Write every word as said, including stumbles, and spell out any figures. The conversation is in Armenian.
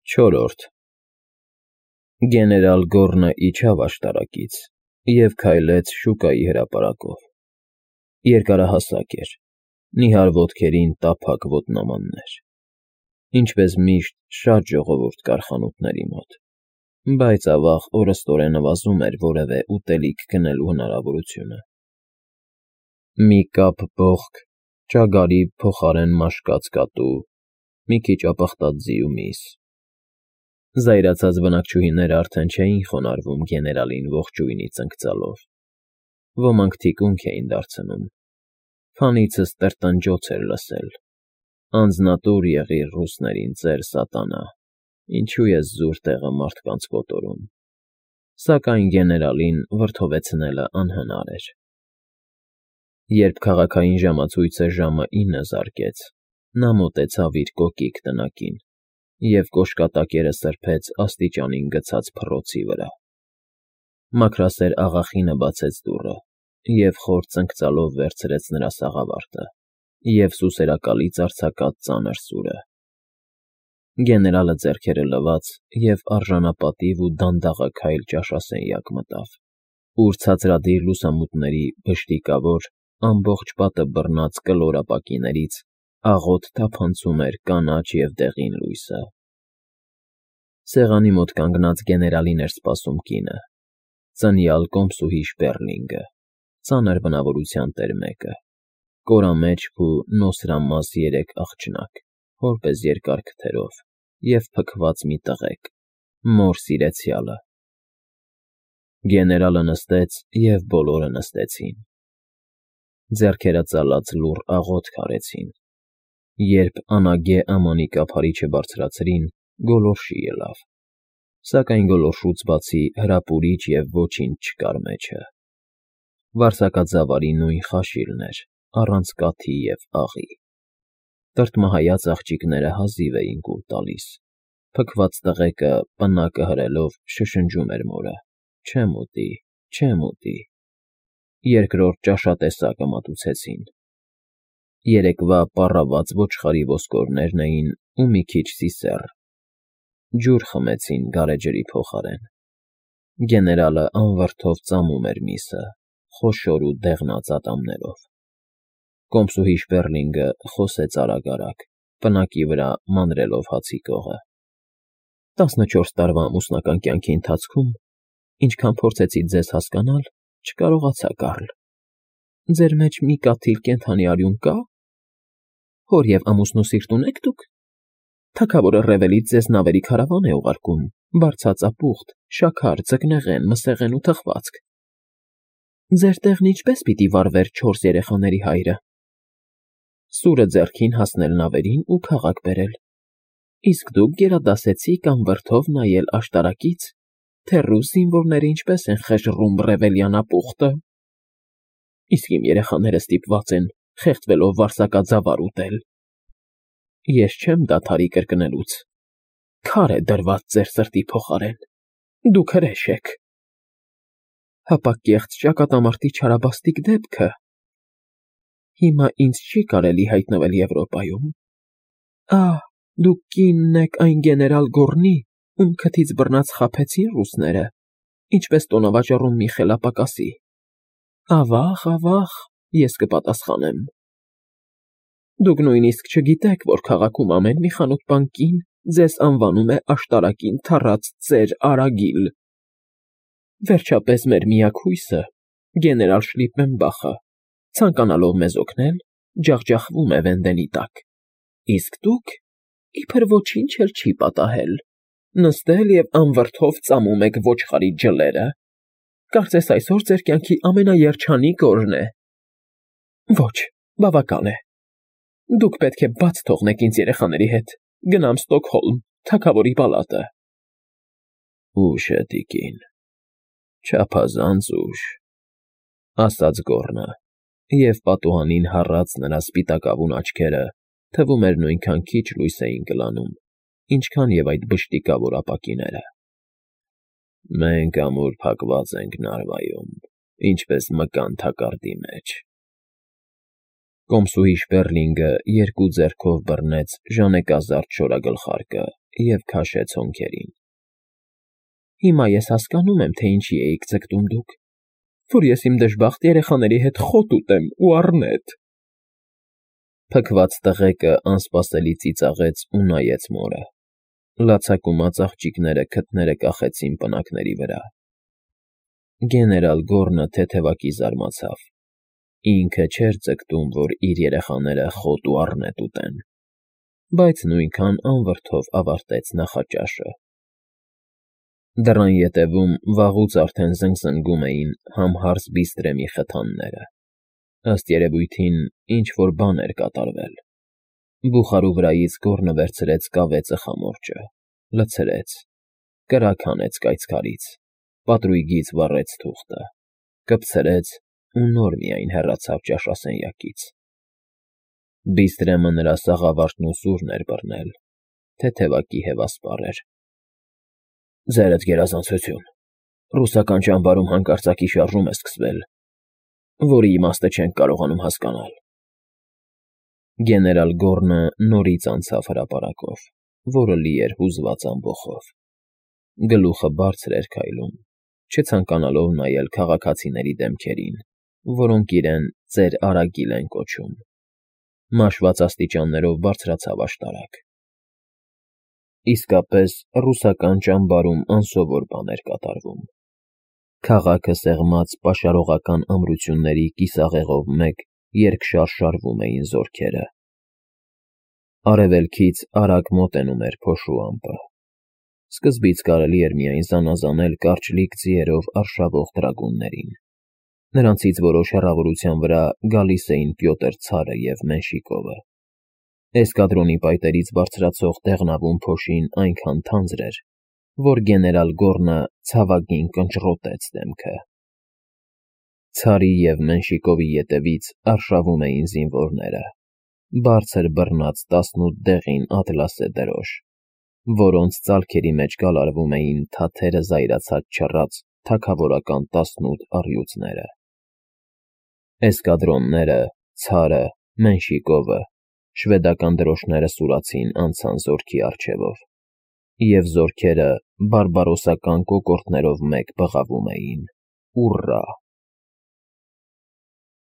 Չորրորդ Գեներալ Գոռնը իջավ աշտարակից և քայլեց շուկայի հրապարակով. երկարահասակ էր, նիհար ոտքերին տափակ ոտնամաններ, ինչպես միշտ շատ ժողովուրդ կար խանութների մոտ, բայց ավաղ օրըստօրե նվազում էր որևէ ուտելիք գնելու հնարավորությունը. մի կապ բոխկ, ճագարի փոխարեն մաշկած կատու, մի քիչ ապխտած ձի ու միս. զայրացած բնակչուհիներն արդեն չէին խոնարհվում գեներալին ողջույնի ծնկծալով, ոմանք թիկունք էին դարձնում, քանիցս տրտնջոց էր լսել. անձնատուր եղիր ռուսներին ծեր սատանա, ինչու ես զուր տեղը մարդկանց կոտորում, սակայն գեներալին վրդովեցնելը անհնար էր. երբ քաղաքային ժամացույցը ժամը ինը զարկեց, նա մոտեցավ իր կոկիկ տնակին և կոշկատակերը սրբեց աստիճանին գցած փռոցի վրա. մաքրասեր աղախինը բացեց դուռը և խոր ծնկծալով վերցրեց նրա սաղավարտը և սուսերակալից արձակած ծանր սուրը. գեներալը ձեռքերը լվաց և արժանապատիվ ու դանդաղաքայլ ճաշասենյակ մտավ, ուր ցածրադիր լուսամուտների բշտիկավոր, ամբողջ պատը բռնած կլոր ապակիներից աղոտ թափանցում էր կանաչ և դեղին լույսը. սեղանի մոտ կանգնած գեներալին էր սպասում կինը, ծնյալ կոմսուհի Շպերլինգը, ծանր բնավորության տերմեկը, կորամեջք ու նոսրամաս երեք աղջնակ, որպես երկար քթերով, և փքված մի տղեկ, մոր սիրեցյալը. գեներալը նստեց և բոլորը նստեցին. ձեռքերը ծալած լուռ աղոթք արեցին. երբ անագե ամանի կափարիչը բարձրացրին, գոլորշի ելավ, սակայն գոլորշուց բացի հրապուրիչ և ոչինչ չկար մեջը. վարձակաձավարի նույն խաշիլն էր, առանց կաթի և աղի. տրտմահայաց աղջիկները հազիվ էին կուլ տալիս, փքված տղեկը պնակը հրելով շշնջում էր մորը. չեմ ուտի, չեմ ուտի. երկրորդ ճաշատեսակը մատուցեցին. երեկվա պառավված ոչխարի ոսկորներն էին ու մի քիչ սիսեռ, ջուր խմեցին գարեջրի փոխարեն. գեներալը անվրդով ծամում էր միսը, խոշոր ու դեղնած ատամներով. կոմսուհի Շպերլինգը խոսեց արագ֊արագ, պնակի վրա մանրելով հացի կողը. տասնչորս տարվա ամուսնական կյանքի ընթացքում, ինչքան փորձեցի ձեզ հասկանալ, չկարողացա, Կարլ. ձեր մեջ մի կաթիլ կենդանի արյուն կա՞, հոր և ամուսնու սիրտ ունե՞ք դուք, թագավորը ռևելից ձեզ նավերի քարավան է ուղարկում, բարձած-ապուխտ, շաքար, ձկնեղեն, մսեղեն ու թխվածք. ձեր տեղն ինչպե՞ս պիտի վարվեր չորս երեխաների հայրը, սուրը ձեռքին հասնել նավերին ու քաղաք բերել, իսկ դուք գերադասեցիք անվրդով նայել աշտարակից, թե ռուս զինվորները ինչպես են խժռում ռևելյան ապուխտը, իսկ իմ երեխաները ստիպված են, խեղդվելով վարձակաձավար ուտել. ես չեմ դադարի կրկնելուց, քար է դրված ձեր սրտի փոխարեն, դուք հրեշ եք. հապա կեղծ ճակատամարտի չարաբաստիկ դեպքը հիմա ինձ չի կարելի հայտնվել Եվրոպայում. ահ, դուք կինն եք այն գեներալ Գոռնի, ում քթից բռնած խաբեցին ռուսները, ինչպես տոնավաճառում մի խելապակասի. ավա՜ղ, ավա՜ղ, ես կպատասխանեմ. դուք նույնիսկ չգիտեք, որ քաղաքում ամեն մի խանութպան կին ձեզ անվանում է աշտարակին թռած ծեր Արագիլ. վերջապես մեր միակ հույսը, գեներալ Շլիպպենբախը, ցանկանալով մեզ օգնել, ջախջախվում է Վենդենի տակ, իսկ դուք, իբր ոչինչ էլ չի պատահել, նստել և անվրդով ծամում եք ոչխարի ջլերը, կարծես այսօր ձեր կյանքի ամենաերջանիկ օրն է. ոչ, բավական է, դուք պետք է բաց թողնեք ինձ երեխաների հետ, գնամ Ստոկհոլմ, թագավորի պալատը. ուշ է, տիկին, չափազանց ուշ, ասաց Գոռնը, և պատուհանին հառած նրա սպիտակավուն աչքերը, թվում էր նույնքան քիչ լույս էին կլանում, ինչքան և այդ բշտիկավոր ապակիները. մենք ամուր փակված ենք Նարվայում, ինչպես մկան թակարդի մեջ. Կոմսուհի Շպերլինգը երկու ձեռքով բռնեց ժանեկազարդ շորագլխարկը և քաշեց հոնքերին։ Հիմա ես հասկանում եմ, թե ինչի էիք ձգտում դուք, որ ես իմ դժբախտ երեխաների հետ խոտ ուտեմ ու առնետ… Փքված տղեկը անսպասելի ծիծաղեց ու նայեց մորը. լացակումած աղջիկները քթները կախեցին պնակների վրա։ Գեներալ Գոռնը թեթևակի զարմացավ. ինքը չէր ձգտում, որ իր երեխաները խոտ ու առնետ ուտեն, բայց նույնքան անվրդով ավարտեց նախաճաշը։ Դռան ետևում վաղուց արդեն զնգզնգում էին համհարց բիստրեմի խթանները։ Ըստ երևույթին ինչ-որ բան էր կատարվել։ Բուխարու վրայից Գոռնը վերցրեց կավե ծխամորճը, լցրեց, կրակ հանեց կայծքարից, պատրույգից վառեց թուղթը, կպցրեց ու նոր միայն հեռացավ ճաշասենյակից։ Բիստրեմը նրա սաղավարտն ու սուրն էր բռնել, թեթևակի հևասպառ էր։ Ձերդ գերազանցություն, ռուսական ճամբարում հանկարծակի շարժում է սկսվել, որի իմաստը չենք կարողանում հասկանալ։ Գեներալ Գոռնը նորից անցավ հրապարակով, որը լի էր հուզված ամբոխով։ Գլուխը բարձր էր քայլում, չցանկանալով նայել քաղաքացիների դեմքերին, որոնք իրեն ծեր Արագիլ են կոչում։ Մաշված աստիճաններով բարձրացավ աշտարակ։ Իսկապես, ռուսական ճամբարում անսովոր բան էր կատարվում։ Քաղաքը սեղմած պաշարողական ամրությունների կիսաղեղով մեկ երկշարժարվում էին զորքերը։ Արևելքից արագ մոտենում էր փոշու ամպը։ Սկզբից կարելի էր միայն զանազանել կարճլիկ ձիերով արշավող տրագուններին։ Նրանցից որոշ հեռավորության վրա գալիս էին Պյոտր Ցարը և Մենշիկովը։ Էսկադրոնի պայտերից բարձրացող դեղնավուն փոշին այնքան թանձր էր, որ գեներալ Գոռնը ցավագին կնճռոտեց դեմքը։ Ցարի և Մենշիկովի ետևից արշավում էին զինվորները, բարձր բռնած տասնութ դեղին ատլասե դրոշ, որոնց ծալքերի մեջ գալարվում էին թաթերը զայրացած չռած թագավորական տասնութ առյուծները։ Էսկադրոնները, Ցարը, Մենշիկովը, շվեդական դրոշները սուրացին անցան զորքի առջևով, և զորքերը բարբարոսական կոկորդներով մեկ բղավում էին. «Ուռա»։